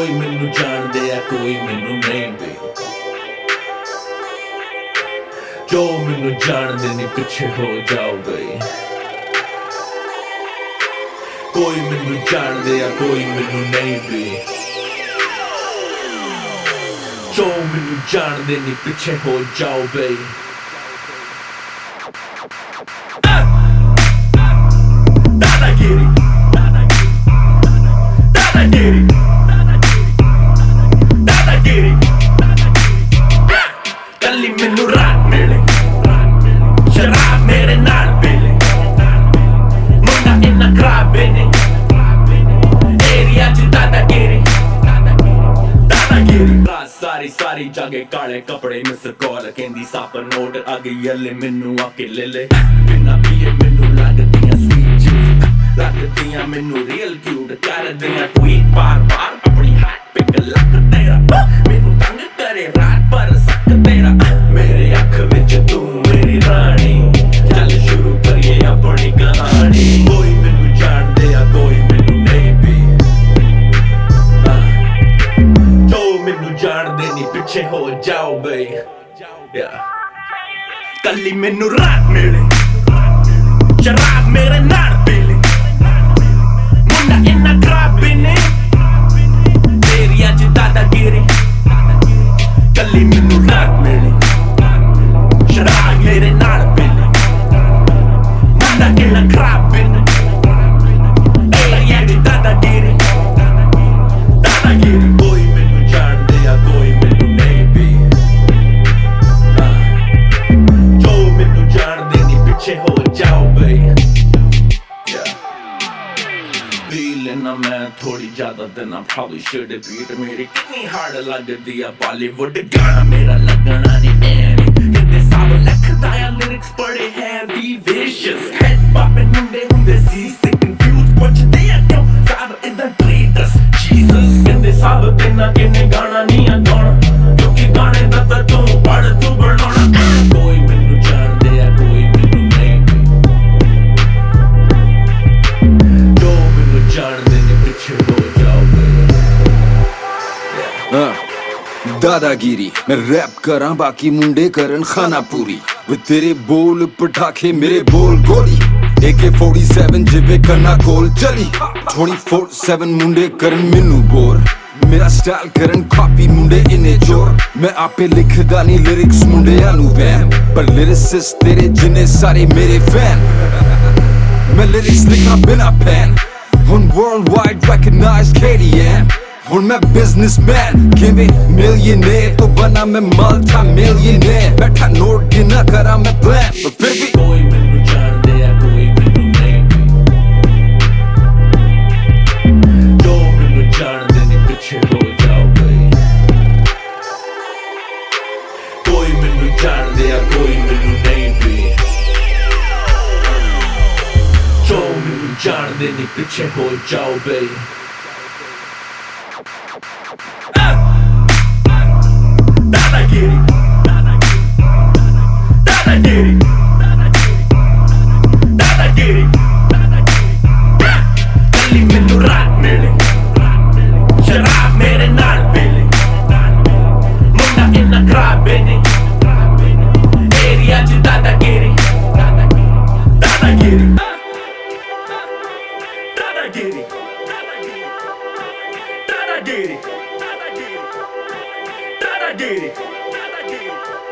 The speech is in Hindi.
कोई मैनू जानदे आ कोई मैनू नहीं बे, जो मैनू जानदे नहीं पिछे हो जाओ बे। कोई मैनू जानदे आ कोई मैनू नहीं बे, जो मैनू जानदे नहीं पिछे हो जाओ बे। दादागिरी दादागिरी दादागिरी कल्ली मैनू रात मिले शराब मेरे नाल पीले मुंडा इन्ना खराबे ने एरिया च दादागिरी दादागिरी सारी सारी जागे काले कपड़े मिस कॉल कहंदी साप नोट आगे यले मैनू आके ले ले बिना पिए मैनू लगदियां स्वीट जूस लगदियां मैनू रियल क्यूट कर दियां ट्वीट बार बार अपनी हाथ पे लक तेरा मैनू तंग करे रात पर सक तेरा मेरे अख विच तू मेरी रानी चल शुरू करिए अपनी कहानी। कोई मैनू जानदे आ कोई मैनू नहीं भी, जो मैनू जानदे नहीं पिछे हो जाओ बे। कल्ली मैनू रात मिले शराब मेरे नाल पीले मुंडा इन्ना खराबे ने एरिया च दादागिरी कल्ली मैनू रात मिले शराब मेरे नाल पीले मुंडा इन्ना खराबे ने एरिया च दादागिरी दादागिरी। कोई मैनू जानदे आ कोई मैनू नहीं भी, जो मैनू जानदे नहीं पिछे हो जाओ बे। पी लेना मैं थोड़ी ज्यादा देना probably should have beat मेरी कितनी हार्ड लगदी आ बॉलीवुड गाना मेरा लगना नहीं मैंने कहंदे सब लिखदा आ लिरिक्स बड़े heavy vicious head popping मुंडे हुंदे सी से confused पुछदे आ क्यों सब इधर ट्रीटस Jesus कहंदे सब तेना किन्ने गाना नहीं आ गाना क्योंकि गाने दा तां तू पढ़ तू बनाना। कोई मैनू जानदे आ कोई मैनू नहीं बे, जो मैनू जानदे नहीं पिछे हो जाओ बे। दादागिरी मैं रैप करा बाकी मुंडे करन खाना पूरी वे तेरे बोल पटाखे मेरे बोल गोली AK-47 जिवे करना कोल चली 24/7 मुंडे करन मैनू बोर मेरा स्टाइल करन कॉपी मुंडे इन्ने जोर मैं आपे लिखदा नहीं लिरिक्स मुंडे आनू बैन पर लिरिसिस्ट तेरे जिन्ने सारे मेरे फैन मैं लिरिक्स लिखा बिना पैन हुन worldwide recognized KDM हुन मैं बिजनेसमैन गिवे मिलियनेयर तो बना मैं मल्टी मिलियनेयर बैठा नोट गिना करा मैं प्लान पर फिर भी कोई मैनू जानदे आ कोई मैनू नहीं भी, जो मैनू जानदे नहीं पिछे हो जाओ बे। कोई मैनू जानदे आ कोई मैनू नहीं भी, जो मैनू जानदे नहीं पिछे हो जाओ बे। दादागिरी दादागिरी दादागिरी कल्ली मैनू रात मिले शराब मेरे नाल पीले मुंडा इन्ना खराबे ने एरिया च दादागिरी दादागिरी दादागिरी दादागिरी दादागिरी दादागिरी।